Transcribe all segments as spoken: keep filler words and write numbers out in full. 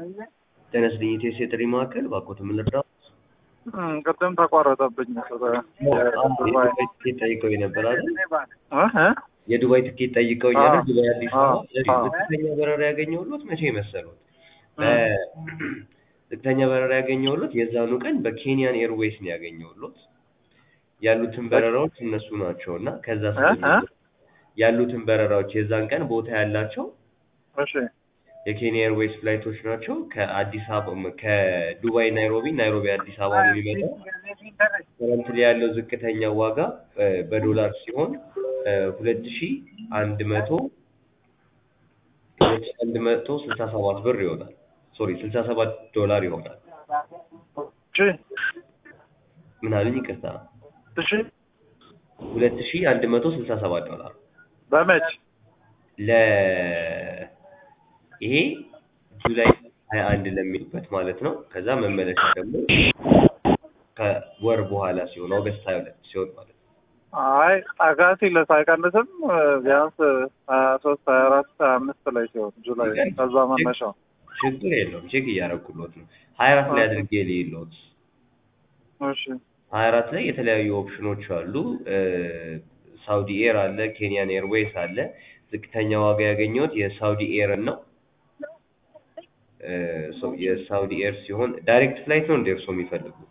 ጤናስጥልኝ ኢቴስ የጥሪ ማዕከል እባክዎት ምን ልርዳዎ? ቅድም ተቋረጠብኝ። የዱባይ ትኬት ጠይቀውኝ ነበር አይደል? እ የዱባይ ትኬት ጠይቀውኝ አይደል? ዱባይ አዲስ አበባ። አዎ፣ ስለዚህ አዎ። ዝቅተኛ በረራ ያገኘሁልዎት መቼ መሰሎት? ዝቅተኛ በረራ ያገኘሁልዎት የዛኑ ቀን በኬንያን ኤርዌይስ ነው ያገኘሁልዎት። ያሉትን በረራዎች እነሱ ናቸውና ከዛ ስለዚህ ያሉትን በረራዎች የዛን ቀን ቦታ ያላቸው እሺ የኬንያ ኤርዌይስ ፍላይቶች ናቸው። ከአዲስ አበባ ከዱባይ ናይሮቢ፣ ናይሮቢ አዲስ አበባ ነው የሚመጣው። ከረንትሊ ያለው ዝቅተኛ ዋጋ በዶላር ሲሆን ሁለት ሺህ አንድ መቶ ሁለት ሺህ አንድ መቶ ስልሳ ሰባት ብር ይሆናል። ሶሪ ስልሳ ሰባት ዶላር ይሆናል። እሺ ምን አለኝ? ይቅርታ እሺ ሁለት ሺህ አንድ መቶ ስልሳ ሰባት ዶላር በመች ለ ይሄ ጁላይ ሃያ አንድ ለሚልበት ማለት ነው። ከዛ መመለሻ ደግሞ ከወር በኋላ ሲሆን ኦገስት ሃያ ሁለት ሲሆን ማለት ነው። አይ ጠጋ ሲል ሳይቀንስም ቢያንስ ሀያ ሶስት ሀያ አራት ሀያ አምስት ላይ ሲሆን ጁላይ ከዛ መነሻው ችግር የለውም። ቼክ እያደረኩልዎት ነው። ሀያ አራት ላይ አድርጌ ልይልዎት። እሺ ሀያ አራት ላይ የተለያዩ ኦፕሽኖች አሉ። ሳውዲ ኤር አለ፣ ኬንያን ኤርዌይስ አለ። ዝቅተኛ ዋጋ ያገኘሁት የሳውዲ ኤርን ነው። የሳውዲ ኤር ሲሆን ዳይሬክት ፍላይት ነው እንደ እርስዎ የሚፈልጉት?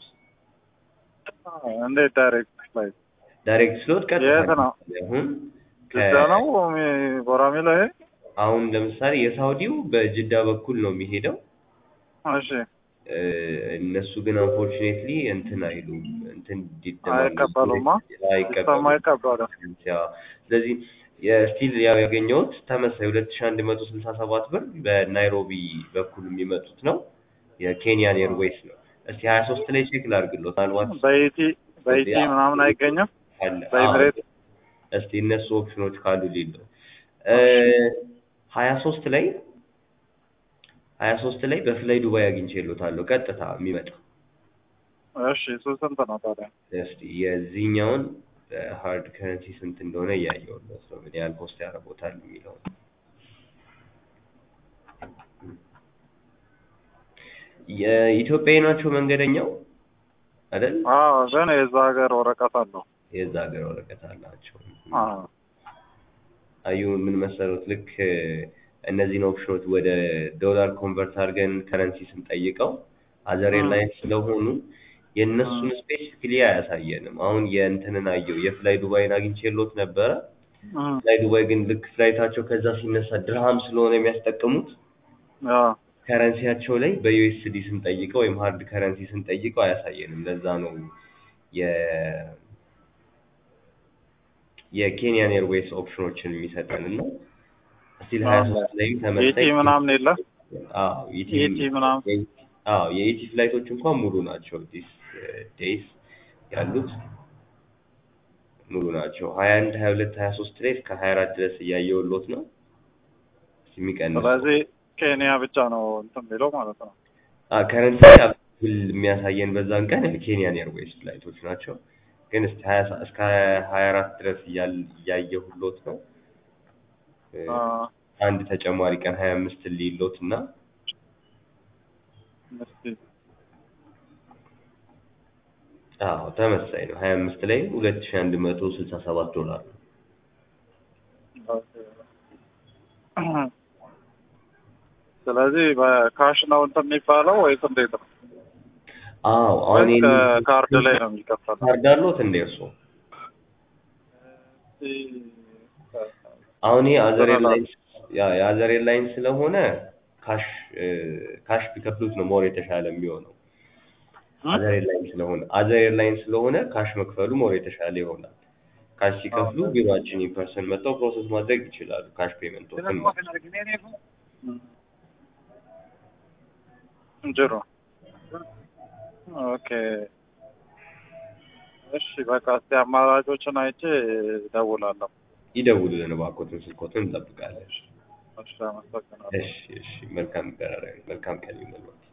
እንዴት ዳይሬክት ፍላይት? ዳይሬክት ስሎት ቀጥታ የት ነው? አሁን ጅዳ ነው ቦራሚ ላይ? አሁን ለምሳሌ የሳውዲው በጅዳ በኩል ነው የሚሄደው። እሺ እነሱ ግን አንፎርቹኔትሊ እንትን አይሉም እንትን አይቀበሉማ አይቀበሉም አይቀበሉም። ስለዚህ የስቲል ያው ያገኘሁት ተመሳሳይ ሁለት ሺህ አንድ መቶ ስልሳ ሰባት ብር በናይሮቢ በኩል የሚመጡት ነው። የኬንያን ኤርዌይስ ነው። እስቲ ሀያ ሶስት ላይ ቼክ ላድርግልዎት። ምናልባት በኢቲ በኢቲ ምናምን አይገኝም አለ። በኤምሬት እስቲ እነሱ ኦፕሽኖች ካሉ ሊለው ሀያ ሶስት ላይ ሀያ ሶስት ላይ በፍላይ ዱባይ አግኝቼልዎታለሁ ቀጥታ የሚመጣ። እሺ እሱ ስንት ነው ታዲያ? እስቲ የዚህኛውን ሃርድ ከረንሲ ስንት እንደሆነ እያየሁልዎት ነው። ምን ያህል ፖስት ያደርጉታል የሚለው የኢትዮጵያዊ ናቸው መንገደኛው አይደል? አዎ ግን የዛ ሀገር ወረቀት አለው። የዛ ሀገር ወረቀት አላቸው። አዎ አዩ ምን መሰሉት? ልክ እነዚህን ኦፕሽኖች ወደ ዶላር ኮንቨርት አድርገን ከረንሲ ስንጠይቀው አዘር ኤርላይንስ ስለሆኑ የእነሱን ስፔሲፊክሊ አያሳየንም። አሁን የእንትንን አየው የፍላይ ዱባይን አግኝቼልዎት ነበረ። ፍላይ ዱባይ ግን ልክ ፍላይታቸው ከዛ ሲነሳ ድርሃም ስለሆነ የሚያስጠቅሙት ከረንሲያቸው ላይ በዩኤስዲ ስንጠይቀው ወይም ሃርድ ከረንሲ ስንጠይቀው አያሳየንም። ለዛ ነው የ የኬንያን ኤርዌይስ ኦፕሽኖችን የሚሰጠን እና ስቲል ሀያ ሶስት ላይ ተመሳሳይ ኢቲ ምናምን የለም። አዎ ኢቲ ኢቲ ምናምን አዎ የኢቲ ፍላይቶች እንኳን ሙሉ ናቸው። ዲስ ዴይስ ያሉት ሙሉ ናቸው። ሀያ አንድ ሀያ ሁለት ሀያ ሶስት ላይ እስከ ሀያ አራት ድረስ እያየሁልዎት ነው። የሚቀንስ ስለዚህ ኬንያ ብቻ ነው እንትን የሚለው ማለት ነው። አ ከረንሲ አብል የሚያሳየን በዛን ቀን የኬንያን ኤርዌይስ ፍላይቶች ናቸው። ግን እስከ ሀያ እስከ ሀያ አራት ድረስ እያየሁልዎት ነው። አንድ ተጨማሪ ቀን ሀያ አምስት ልይልዎት እና አዎ ተመሳሳይ ነው። ሀያ አምስት ላይ ሁለት ሺህ አንድ መቶ ስልሳ ሰባት ዶላር ነው። ስለዚህ በካሽ ነው እንትን የሚባለው ወይስ እንዴት ነው? አዎ አሁን ወይስ ካርድ ላይ ነው የሚከፈለው? ካርድ አለዎት እንደ እርስዎ? አሁን ይሄ አዘር ኤርላይንስ ያ የአዘር ኤርላይንስ ስለሆነ ካሽ ካሽ ቢከፍሉት ነው ሞር የተሻለ የሚሆነው። አዘር ኤርላይንስ ስለሆነ አዘር ኤርላይንስ ስለሆነ ካሽ መክፈሉ ሞር የተሻለ ይሆናል። ካሽ ሲከፍሉ ቢሮአችን ኢን ፐርሰን መጥተው ፕሮሰስ ማድረግ ይችላሉ። ካሽ ፔመንቶችን ጀሮ ኦኬ እሺ በቃ እስኪ አማራጮችን አይቼ እደውላለሁ። ይደውሉልን እባክዎትን፣ ስልክዎትን እንጠብቃለን። እሺ አመሰግናለሁ። እሺ እሺ መልካም ቀን መልካም ቀን ይሁንልዎት።